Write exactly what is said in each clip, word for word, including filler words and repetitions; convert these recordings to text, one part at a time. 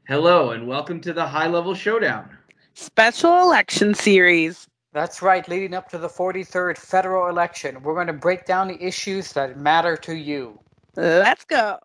Hello and welcome to the High Level Showdown. Special election series. That's right, leading up to the forty-third federal election, we're going to break down the issues that matter to you. Let's go.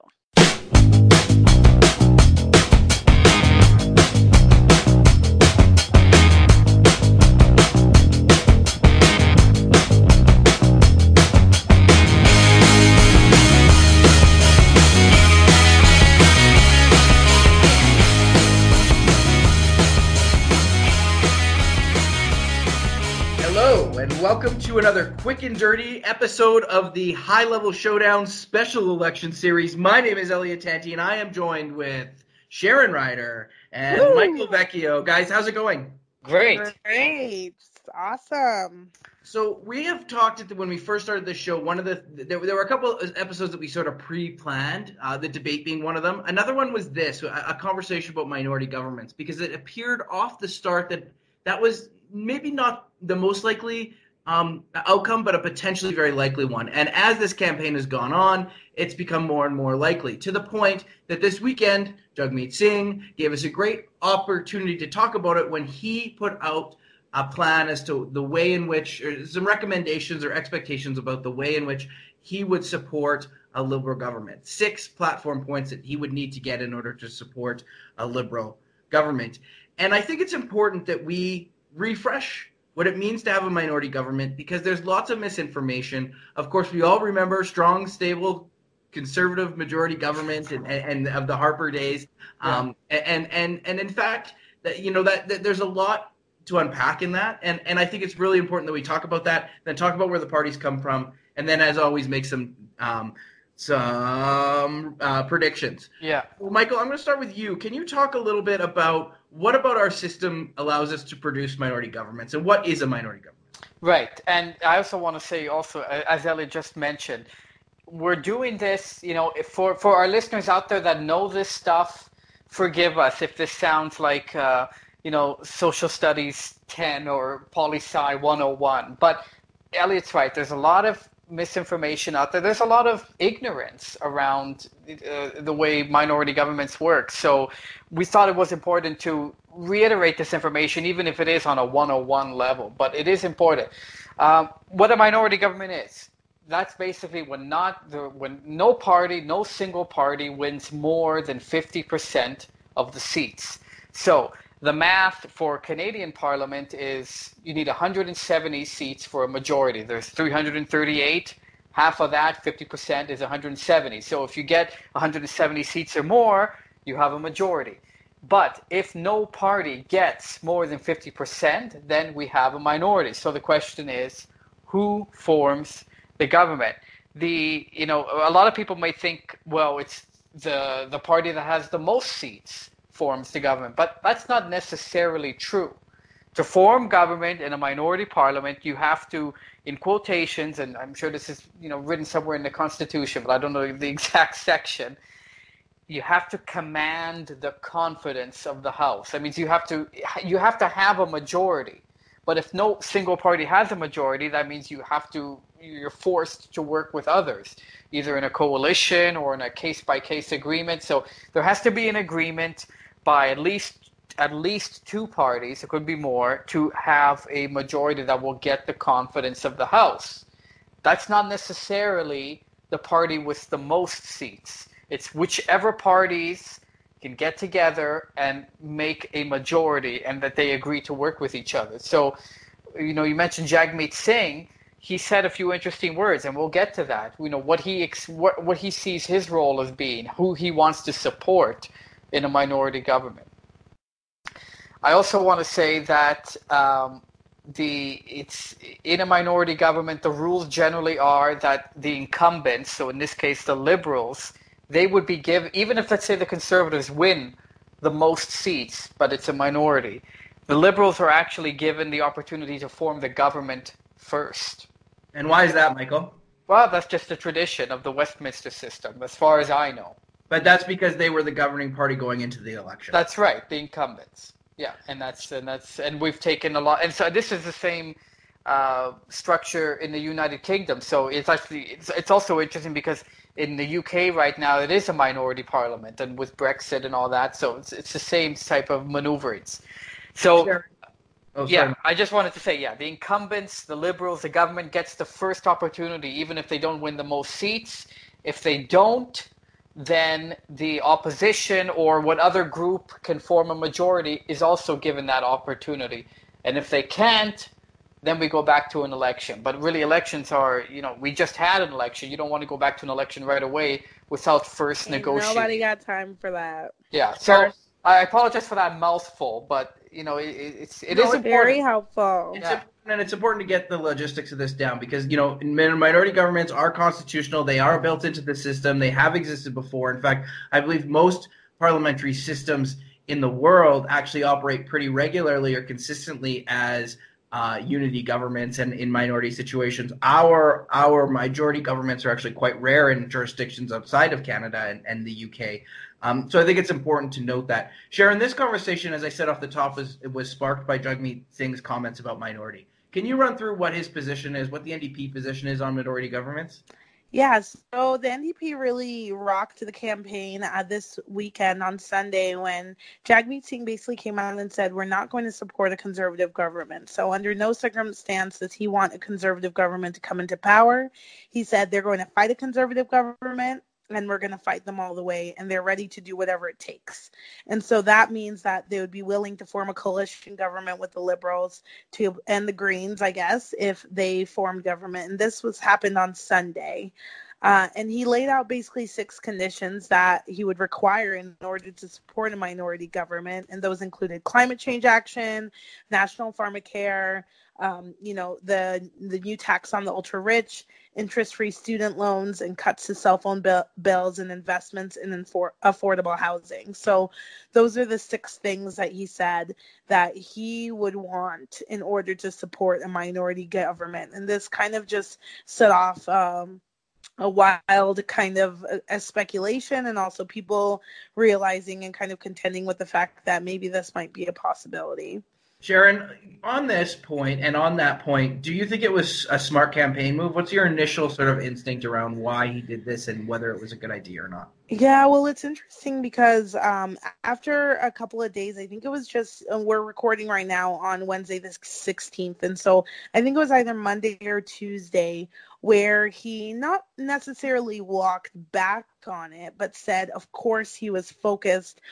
Hello and welcome to another quick and dirty episode of the High Level Showdown Special Election Series. My name is Elliot Tanti and I am joined with Sharon Ryder and Woo! Michael Vecchio. Guys, how's it going? Great. Great. Awesome. So we have talked when we first started this show. One of the there, there were a couple of episodes that we sort of pre-planned. Uh, the debate being one of them. Another one was this: a, a conversation about minority governments, because it appeared off the start that that was maybe not the most likely um, outcome, but a potentially very likely one. And as this campaign has gone on, it's become more and more likely, to the point that this weekend, Jagmeet Singh gave us a great opportunity to talk about it when he put out a plan as to the way in which, or some recommendations or expectations about the way in which he would support a liberal government. Six platform points that he would need to get in order to support a liberal government. And I think it's important that we refresh what it means to have a minority government, because there's lots of misinformation. Of course, we all remember strong, stable, conservative majority government and, and, and of the Harper days. Yeah. Um, and, and, and in fact, that, you know, that, that there's a lot to unpack in that. And, and I think it's really important that we talk about that, then talk about where the parties come from, and then, as always, make some um, some uh, predictions. Yeah. Well, Michael, I'm going to start with you. Can you talk a little bit about what about our system allows us to produce minority governments, and what is a minority government? Right. And I also want to say also, as Elliot just mentioned, we're doing this, you know, for, for our listeners out there that know this stuff, forgive us if this sounds like, uh, you know, Social Studies ten or Poli-Sci one oh one. But Elliot's right. There's a lot of misinformation out there. There's a lot of ignorance around uh, the way minority governments work. So we thought it was important to reiterate this information, even if it is on a one oh one level. But it is important. Um, what a minority government is, that's basically when not the, when no party, no single party wins more than fifty percent of the seats. So the math for Canadian Parliament is you need one hundred seventy seats for a majority. There's three hundred thirty-eight. Half of that, fifty percent, is one hundred seventy. So if you get one hundred seventy seats or more, you have a majority. But if no party gets more than fifty percent, then we have a minority. So the question is, who forms the government? The you know a lot of people may think, well, it's the the party that has the most seats forms the government, but that's not necessarily true. To form government in a minority parliament, you have to, in quotations, and I'm sure this is you know written somewhere in the Constitution, but I don't know the exact section, you have to command the confidence of the House. That means you have to you have to have a majority. But if no single party has a majority, that means you have to you're forced to work with others, either in a coalition or in a case-by-case agreement. So there has to be an agreement by at least at least two parties, it could be more, to have a majority that will get the confidence of the House. That's not necessarily the party with the most seats. It's whichever parties can get together and make a majority, and that they agree to work with each other. So, you know, you mentioned Jagmeet Singh. He said a few interesting words, and we'll get to that. You know, what he ex- what, what he sees his role as being, who he wants to support in a minority government. I also want to say that um, the it's in a minority government, the rules generally are that the incumbents, so in this case the Liberals, they would be given, even if, let's say, the Conservatives win the most seats, but it's a minority, the Liberals are actually given the opportunity to form the government first. And why is that, Michael? Well, that's just the tradition of the Westminster system, as far as I know. But that's because they were the governing party going into the election. That's right, the incumbents. Yeah, and that's and that's and we've taken a lot, and so this is the same uh, structure in the United Kingdom. So it's actually it's it's also interesting because in the U K right now, it is a minority parliament, and with Brexit and all that, so it's it's the same type of maneuverings. So. Sure. Oh, Yeah, sorry. I just wanted to say, yeah, the incumbents, the Liberals, the government gets the first opportunity, even if they don't win the most seats. If they don't, then the opposition or what other group can form a majority is also given that opportunity. And if they can't, then we go back to an election. But really, elections are, you know, we just had an election. You don't want to go back to an election right away without first Ain't negotiating. nobody got time for that. Yeah, so I apologize for that mouthful, but you know, it, it's it No, is it's important. Very helpful. It's Yeah. important, and it's important to get the logistics of this down because, you know, min- minority governments are constitutional. They are built into the system. They have existed before. In fact, I believe most parliamentary systems in the world actually operate pretty regularly or consistently as uh, unity governments, and in minority situations, our our majority governments are actually quite rare in jurisdictions outside of Canada and, and the U K. Um, so I think it's important to note that. Sharon, this conversation, as I said off the top, was it was sparked by Jagmeet Singh's comments about minority. Can you run through what his position is, what the N D P position is on minority governments? Yeah, so the N D P really rocked the campaign uh, this weekend on Sunday when Jagmeet Singh basically came out and said, we're not going to support a conservative government. So under no circumstance does he want a conservative government to come into power. He said they're going to fight a conservative government and we're going to fight them all the way, and they're ready to do whatever it takes. And so that means that they would be willing to form a coalition government with the Liberals to and the Greens, I guess, if they formed government. And this was happened on Sunday. Uh, and he laid out basically six conditions that he would require in order to support a minority government. And those included climate change action, national pharmacare, um, you know, the the new tax on the ultra rich, interest-free student loans, and cuts to cell phone bill- bills and investments in infor- affordable housing. So those are the six things that he said that he would want in order to support a minority government. And this kind of just set off um, a wild kind of a, a speculation, and also people realizing and kind of contending with the fact that maybe this might be a possibility. Sharon, on this point and on that point, do you think it was a smart campaign move? What's your initial sort of instinct around why he did this and whether it was a good idea or not? Yeah, well, it's interesting because um, after a couple of days, I think it was just, uh, we're recording right now on Wednesday the sixteenth. And so I think it was either Monday or Tuesday where he not necessarily walked back on it, but said, of course, he was focused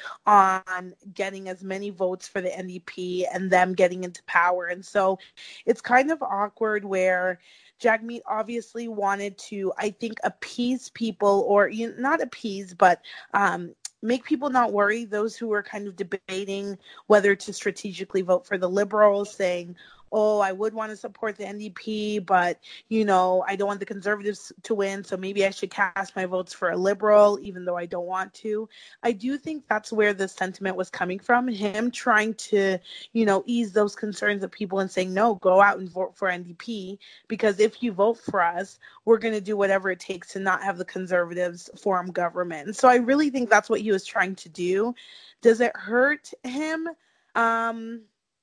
on getting as many votes for the N D P and them getting into power. And so it's kind of awkward where Jagmeet obviously wanted to, I think, appease people, or you know, not appease, but um, make people not worry. Those who were kind of debating whether to strategically vote for the Liberals, saying, oh, I would want to support the N D P, but, you know, I don't want the Conservatives to win, so maybe I should cast my votes for a Liberal, even though I don't want to. I do think that's where the sentiment was coming from, him trying to, you know, ease those concerns of people and saying, no, go out and vote for N D P, because if you vote for us, we're going to do whatever it takes to not have the Conservatives form government. And so I really think that's what he was trying to do. Does it hurt him? Um...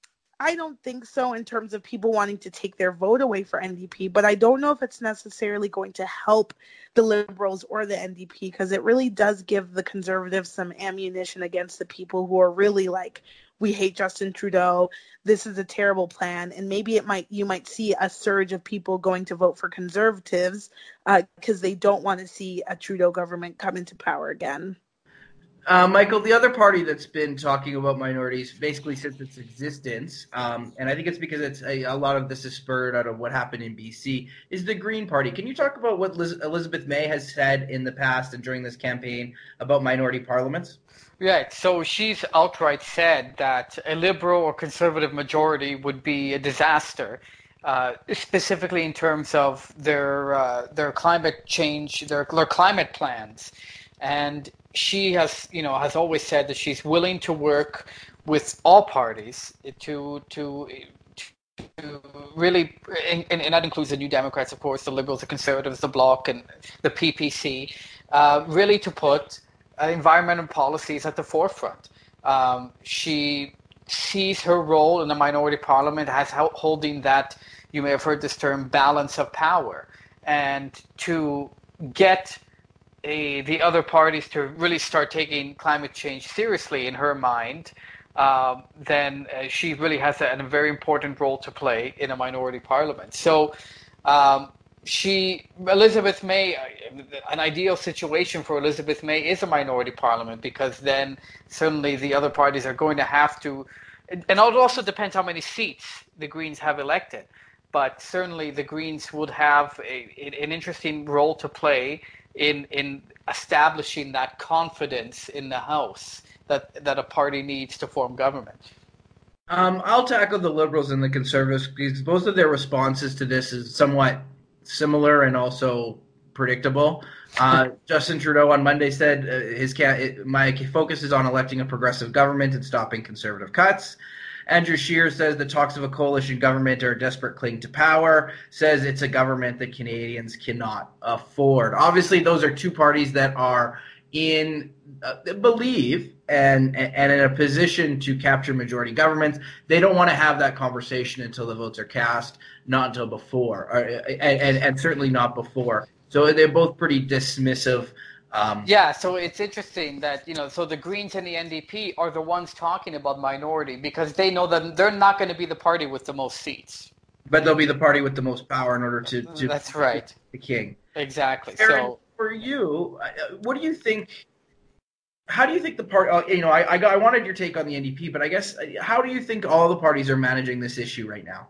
I don't think so in terms of people wanting to take their vote away for N D P, but I don't know if it's necessarily going to help the Liberals or the N D P, because it really does give the Conservatives some ammunition against the people who are really like, we hate Justin Trudeau, this is a terrible plan, and maybe it might you might see a surge of people going to vote for Conservatives because uh, they don't want to see a Trudeau government come into power again. Uh, Michael, the other party that's been talking about minorities basically since its existence, um, and I think it's because it's a, a lot of this is spurred out of what happened in B C, is the Green Party. Can you talk about what Liz, Elizabeth May has said in the past and during this campaign about minority parliaments? Right. So she's outright said that a liberal or conservative majority would be a disaster, uh, specifically in terms of their uh, their climate change, their their climate plans. And she has, you know, has always said that she's willing to work with all parties to to to really, and, and that includes the New Democrats, of course, the Liberals, the Conservatives, the Bloc, and the P P C, uh, really to put uh, environmental policies at the forefront. Um, she sees her role in the minority parliament as holding that, you may have heard this term, balance of power, and to get a, the other parties to really start taking climate change seriously in her mind, um, then uh, she really has a, a very important role to play in a minority parliament. So um, she, Elizabeth May, an ideal situation for Elizabeth May is a minority parliament, because then certainly the other parties are going to have to, and it also depends how many seats the Greens have elected. But certainly the Greens would have a, an interesting role to play in in establishing that confidence in the House that, that a party needs to form government. Um, I'll tackle the Liberals and the Conservatives because both of their responses to this is somewhat similar and also predictable. Uh, Justin Trudeau on Monday said uh, his my focus is on electing a progressive government and stopping conservative cuts. Andrew Scheer says the talks of a coalition government are a desperate cling to power, says it's a government that Canadians cannot afford. Obviously, those are two parties that are in uh, believe and and in a position to capture majority governments. They don't want to have that conversation until the votes are cast, not until before, or, and, and, and certainly not before. So they're both pretty dismissive. Um, yeah, so it's interesting that, you know, so the Greens and the N D P are the ones talking about minority because they know that they're not going to be the party with the most seats. But they'll be the party with the most power in order to, to That's right. the king. Exactly. Aaron, so for you, what do you think? How do you think the party? You know, I I, got, I wanted your take on the N D P, but I guess how do you think all the parties are managing this issue right now?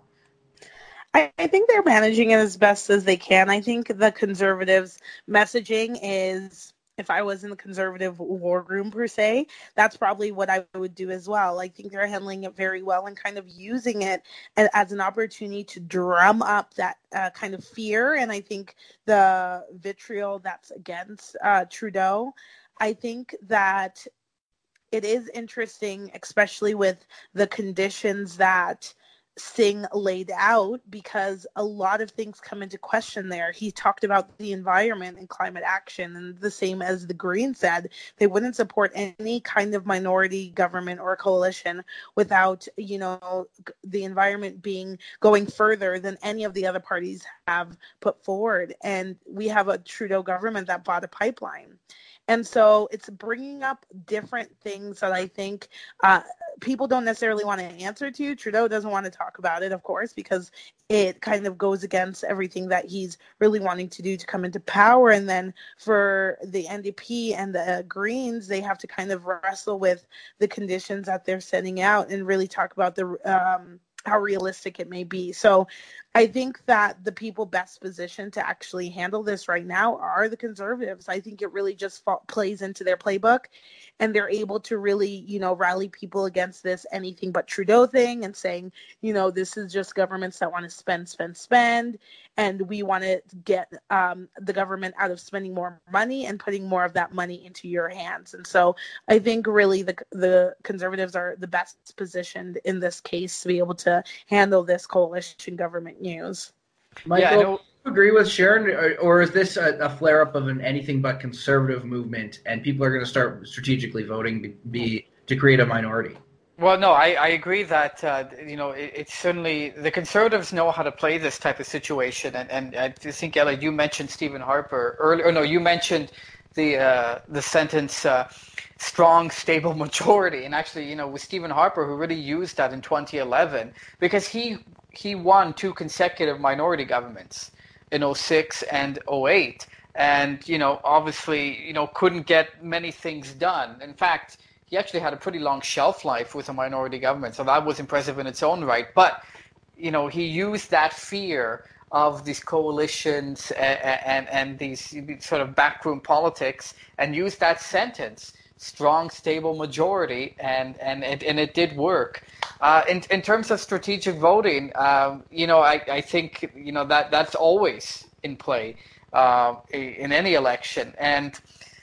I, I think they're managing it as best as they can. I think the Conservatives' messaging is, if I was in the Conservative war room per se, that's probably what I would do as well. I think they're handling it very well and kind of using it as an opportunity to drum up that uh, kind of fear. And I think the vitriol that's against uh, Trudeau, I think that it is interesting, especially with the conditions that Singh laid out, because a lot of things come into question there. He talked about the environment and climate action, and the same as the Greens said, they wouldn't support any kind of minority government or coalition without, you know, the environment being going further than any of the other parties have put forward. And we have a Trudeau government that bought a pipeline. And so it's bringing up different things that I think uh, people don't necessarily want to answer to. Trudeau doesn't want to talk about it, of course, because it kind of goes against everything that he's really wanting to do to come into power. And then for the N D P and the Greens, they have to kind of wrestle with the conditions that they're setting out and really talk about the um, how realistic it may be. So I think that the people best positioned to actually handle this right now are the Conservatives. I think it really just fa- plays into their playbook, and they're able to really, you know, rally people against this anything but Trudeau thing and saying, you know, this is just governments that want to spend, spend, spend, and we want to get um, the government out of spending more money and putting more of that money into your hands. And so I think really the the Conservatives are the best positioned in this case to be able to handle this coalition government news. Michael, yeah, I know- do you agree with Sharon, or, or is this a, a flare-up of an anything but conservative movement, and people are going to start strategically voting to, be, to create a minority? Well, no, I, I agree that, uh, you know, it, it's certainly, the Conservatives know how to play this type of situation. And, and I think, Ella, you mentioned Stephen Harper earlier. No, you mentioned the uh, the sentence, uh, strong, stable majority. And actually, you know, with Stephen Harper, who really used that in twenty eleven, because he he won two consecutive minority governments in oh six and oh eight. And, you know, obviously, you know, couldn't get many things done. In fact, he actually had a pretty long shelf life with a minority government, so that was impressive in its own right. But, you know, he used that fear of these coalitions and, and, and these sort of backroom politics and used that sentence, strong, stable majority, and, and, it, and it did work. Uh, in, in terms of strategic voting, um, you know, I, I think, you know, that that's always in play uh, in any election. And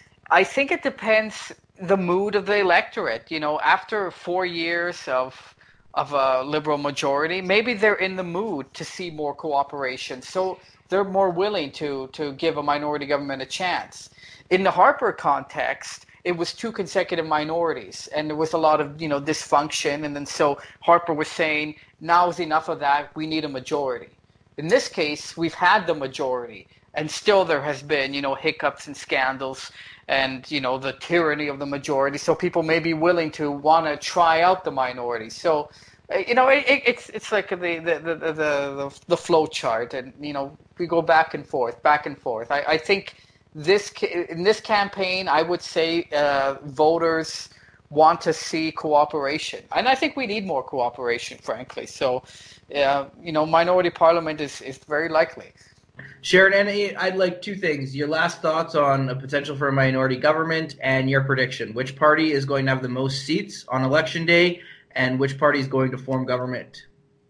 I think it depends the mood of the electorate. You know, after four years of of a liberal majority, maybe they're in the mood to see more cooperation, so they're more willing to to give a minority government a chance. In the Harper context, it was two consecutive minorities, and there was a lot of, you know, dysfunction, and then so Harper was saying, now's enough of that, we need a majority. In this case, we've had the majority. and still there has been, you know, hiccups and scandals and, you know, the tyranny of the majority. So people may be willing to want to try out the minority. So, uh, you know, it, it's it's like the the, the, the, the, the flow chart, and, you know, we go back and forth, back and forth. I, I think this in this campaign, I would say uh, voters want to see cooperation. And I think we need more cooperation, frankly. So, uh, you know, minority parliament is, is very likely. Sharon, I'd like two things. Your last thoughts on a potential for a minority government and your prediction. Which party is going to have the most seats on election day, and which party is going to form government?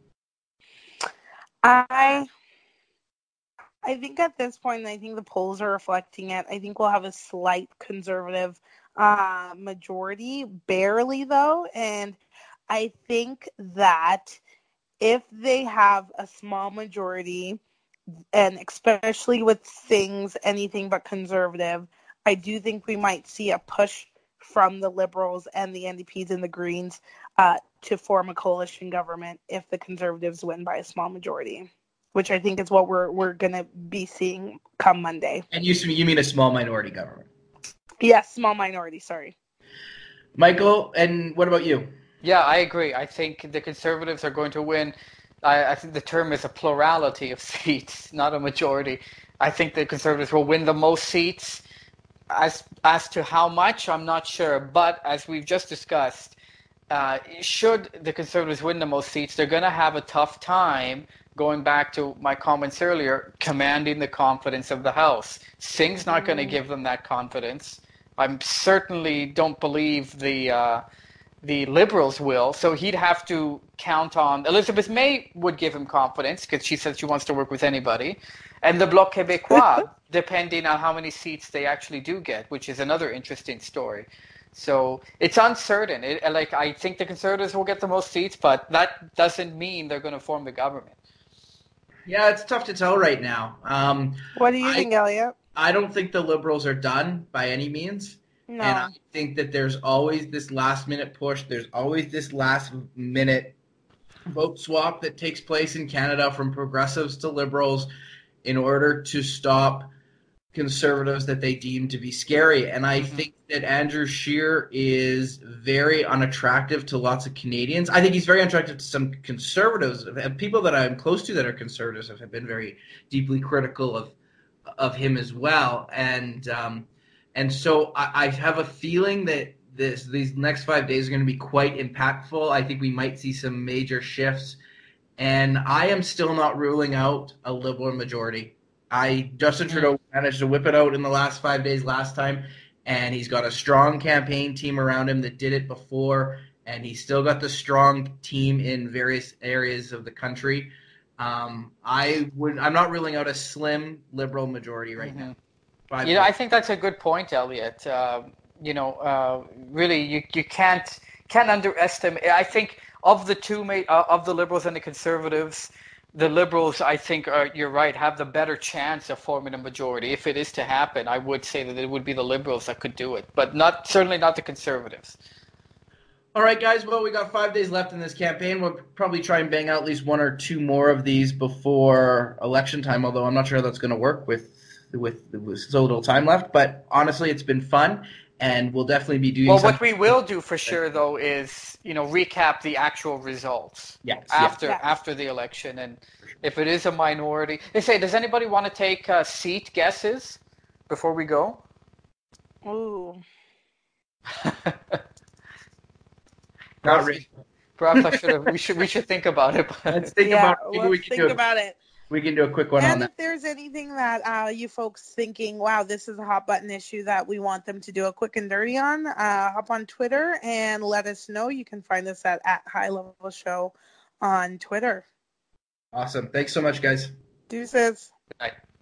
I I think at this point, I think the polls are reflecting it. I think we'll have a slight conservative uh, majority, barely though. And I think that if they have a small majority, and especially with things anything but conservative, I do think we might see a push from the Liberals and the N D Ps and the Greens uh, to form a coalition government if the Conservatives win by a small majority, which I think is what we're we're going to be seeing come Monday. And you you mean a small minority government? Yes, small minority, sorry. Michael, and what about you? Yeah, I agree. I think the Conservatives are going to win. I, I think the term is a plurality of seats, not a majority. I think the Conservatives will win the most seats. As as to how much, I'm not sure. But as we've just discussed, uh, should the Conservatives win the most seats, they're going to have a tough time, going back to my comments earlier, commanding the confidence of the House. Singh's not mm. going to give them that confidence. I certainly don't believe the uh, the Liberals will. So he'd have to count on... Elizabeth May would give him confidence because she says she wants to work with anybody. And the Bloc Québécois, depending on how many seats they actually do get, which is another interesting story. So it's uncertain. It, like I think the Conservatives will get the most seats, but that doesn't mean they're going to form the government. Yeah, it's tough to tell right now. Um, what do you I, think, Elliot? I don't think the Liberals are done by any means. No. And I think that there's always this last-minute push. There's always this last-minute vote swap that takes place in Canada from progressives to Liberals in order to stop Conservatives that they deem to be scary. And I mm-hmm. think that Andrew Scheer is very unattractive to lots of Canadians. I think he's very unattractive to some Conservatives. People that I'm close to that are Conservatives have been very deeply critical of of him as well. And um, and so I, I have a feeling that this these next five days are going to be quite impactful. I think we might see some major shifts. And I am still not ruling out a Liberal majority. I Justin Trudeau managed to whip it out in the last five days last time, and he's got a strong campaign team around him that did it before, and he's still got the strong team in various areas of the country. Um, I would. I'm not ruling out a slim Liberal majority right mm-hmm. now. Five you know, I think that's a good point, Elliot. Uh, you know, uh, really, you you can't can't underestimate. I think of the two uh, of the Liberals and the Conservatives. The Liberals, I think, are, you're right, have the better chance of forming a majority. If it is to happen, I would say that it would be the Liberals that could do it, but not certainly not the Conservatives. All right, guys. Well, we got five days left in this campaign. We'll probably try and bang out at least one or two more of these before election time, although I'm not sure how that's going to work with, with, with so little time left. But honestly, it's been fun. And we'll definitely be doing. Well, what we will do for sure, though, is you know recap the actual results yes, after yes. after the election, and if it is a minority, they say, does anybody want to take uh, seat guesses before we go? Ooh. Not really. Perhaps I should have. We should we should think about it. Let's think yeah, about. Maybe let's we can think do about it. We can do a quick one and on that. And if there's anything that uh, you folks thinking, wow, this is a hot button issue that we want them to do a quick and dirty on, uh, hop on Twitter and let us know. You can find us at, at High Level Show on Twitter. Awesome. Thanks so much, guys. Deuces. Good night.